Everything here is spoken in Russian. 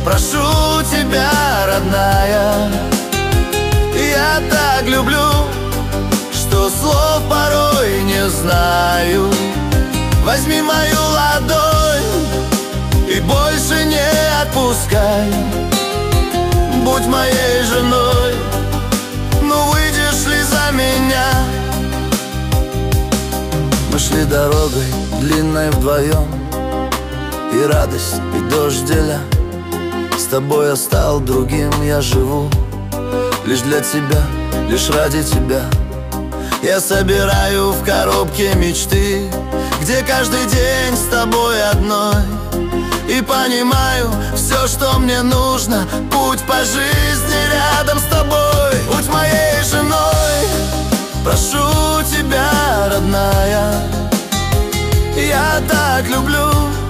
прошу тебя, родная. Я так люблю, что слов порой не знаю. Возьми мою ладонь и больше не отпускай. Будь моей женой, ну выйдешь ли за меня? Мы шли дорогой длинной вдвоем, и радость, и дождь деля. С тобой я стал другим, я живу лишь для тебя, лишь ради тебя. Я собираю в коробке мечты, где каждый день с тобой одной. И понимаю, все, что мне нужно, путь по жизни рядом с тобой. Будь моей женой, прошу тебя, родная. Я так люблю,